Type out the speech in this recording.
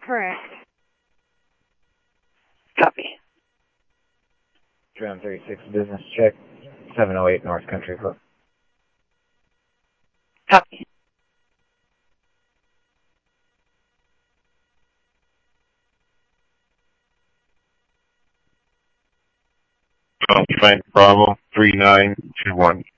Correct. Copy. Tram 36 business check, 708 North Country Club. Copy. Frank Bravo 3921.